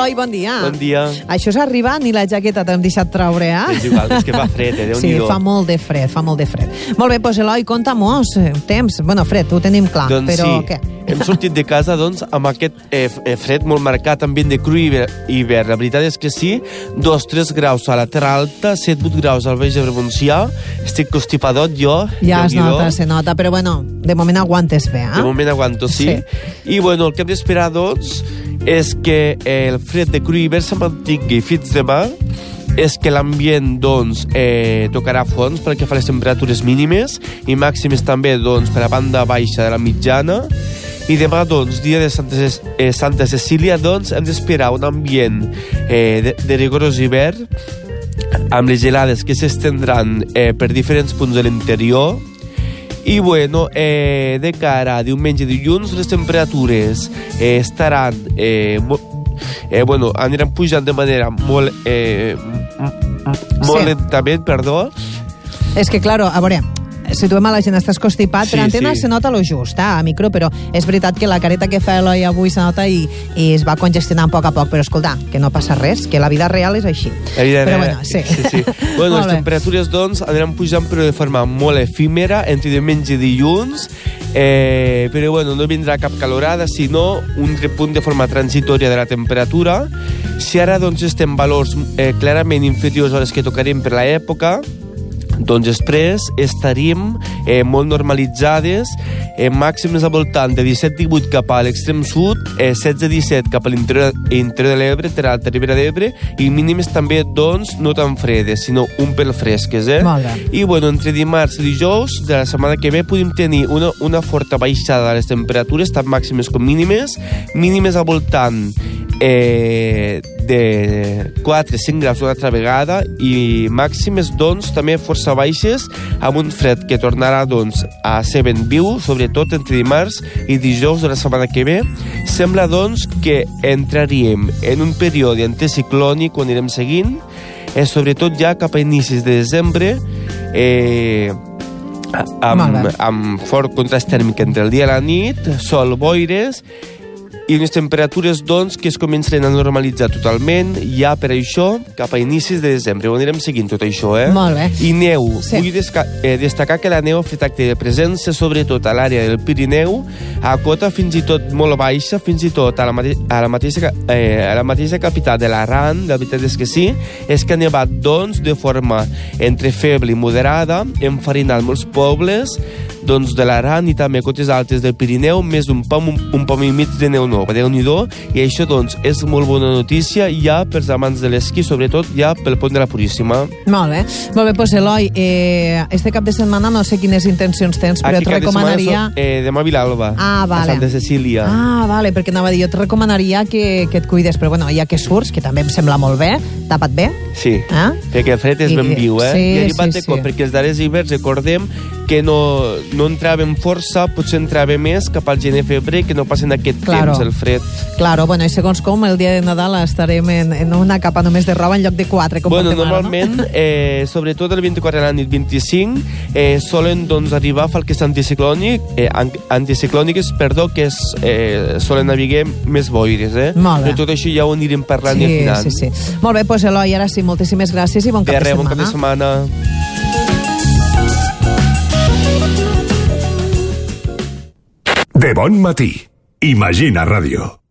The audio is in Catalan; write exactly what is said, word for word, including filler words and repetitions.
Eloi, bon dia. Bon dia. Això és arribar, ni la jaqueta t'hem deixat traure, eh? És igual, és que fa fred, eh? Sí, fa molt de fred, fa molt de fred. Molt bé, doncs Eloi, conta-mos, temps. Bueno, fred, ho tenim clar, doncs però sí. què? Hem sortit de casa, doncs, amb aquest eh, fred molt marcat, ambient de cru i hivern. La veritat és que sí, dos tres graus a la Terra Alta, set vuit graus al Baix Ebre Montsià. Estic constipadot, jo. Ja es nota, se nota, però bueno, de moment aguantes bé, eh? De moment aguanto, sí. sí. I bueno, el que hem d'esperar, doncs, és que el fred de cru i hivern se mantingui fins demà, és que l'ambient, doncs, eh, tocarà fons pel que fa a les temperatures mínimes i màximes també, doncs, per a banda baixa de la mitjana. I demà, doncs, dia de Santa, eh, Santa Cecília, doncs, hem d'esperar un ambient eh, de, de rigorós hivern amb les gelades que s'estendran eh, per diferents punts de l'interior. I, bueno, eh, de cara a diumenge i dilluns, les temperatures eh, estaran... Eh, eh, bueno, aniran pujant de manera molt... Eh, molt sí. lentament, perdó. És que, claro, a veure... situem a la gent, estàs constipat, sí, per antena sí. se nota lo just, eh, a micro, però és veritat que la careta que fa Eloi avui se nota i, i es va congestionant a poc a poc, però escolta, que no passa res, que la vida real és així. La vida però real, bueno, sí. sí, sí. Bueno, les temperatures, doncs, aniran pujant però de forma molt efímera, entre diumenge i dilluns, eh, però bueno, no vindrà cap calorada, sinó un repunt de forma transitòria de la temperatura. Si ara, doncs, estem valors eh, clarament inferiors a les que tocarem per l'època, doncs després estaríem eh, molt normalitzades, eh, màximes al voltant de disset divuit cap a l'extrem sud, eh, setze disset cap a l'interior de l'Ebre, Terra Alta, Ribera d'Ebre, i mínimes també, doncs, no tan fredes, sinó un pel fresques, eh? Molt bé. I, bueno, entre dimarts i dijous de la setmana que ve podem tenir una, una forta baixada de les temperatures, tant màximes com mínimes, mínimes al voltant eh, de quatre a cinc graus una altra vegada i màximes, doncs, també força baixes, amb un fred que tornarà, doncs, a ser ben viu, sobretot entre dimarts i dijous de la setmana que ve. Sembla, doncs, que entraríem en un període anticiclònic quan anirem seguint, eh, sobretot ja cap a inicis de desembre, eh, amb, amb fort contrast tèrmic entre el dia i la nit, sol, boires, i unes temperatures, doncs, que es començaran a normalitzar totalment ja per això cap a inicis de desembre. Ho anirem seguint tot això, eh? Molt bé. I neu. Sí. Vull eh, destacar que la neu ha fet acte de presència, sobretot a l'àrea del Pirineu, a cota fins i tot molt baixa, fins i tot a la, mate a la, mateixa, eh, a la mateixa capital de l'Aran. La veritat és que sí, és que ha nevat, doncs, de forma entre feble i moderada, enfarinant molts pobles, doncs, de l'Aran i també cotes altes del Pirineu, més d'un pom, un, un pom i mig de neu nova, Déu-n'hi-do, i això, doncs, és molt bona notícia ja pels amants de l'esquí, sobretot ja pel pont de la Puríssima. Molt bé. Molt bé, doncs, Eloi, eh, este cap de setmana no sé quines intencions tens, però Aquí et recomanaria... So, eh, demà a Vilalba, ah, vale. a Santa Cecília. Ah, vale, perquè anava a dir, jo et recomanaria que, que et cuides, però bueno, ja que surts, que també em sembla molt bé, tapa't bé. Sí, eh? perquè el fred és I, ben viu, eh? Sí, I arribat sí, de cop, sí. perquè els darrers hiverns, recordem que no, no entràvem força, potser entrava més cap al gener-febrer, que no passen aquest claro. temps, el fred. Claro, bueno, i segons com, el dia de Nadal estarem en, en una capa només de roba en lloc de quatre, com bueno, portem normalment, ara, no? eh, sobretot el vint-i-quatre de la nit, vint-i-cinc, eh, solen, doncs, arribar falques anticiclònic, eh, anticiclòniques, perdó, que es, eh, solen navegar més boires, eh? Molt bé. Però tot això ja ho anirem parlant sí, i afinant. Sí, sí. Molt bé, doncs, Eloi, ara sí, moltíssimes gràcies i bon cap de, de, de setmana. Bon cap de setmana. De bon matí. Imagina Ràdio.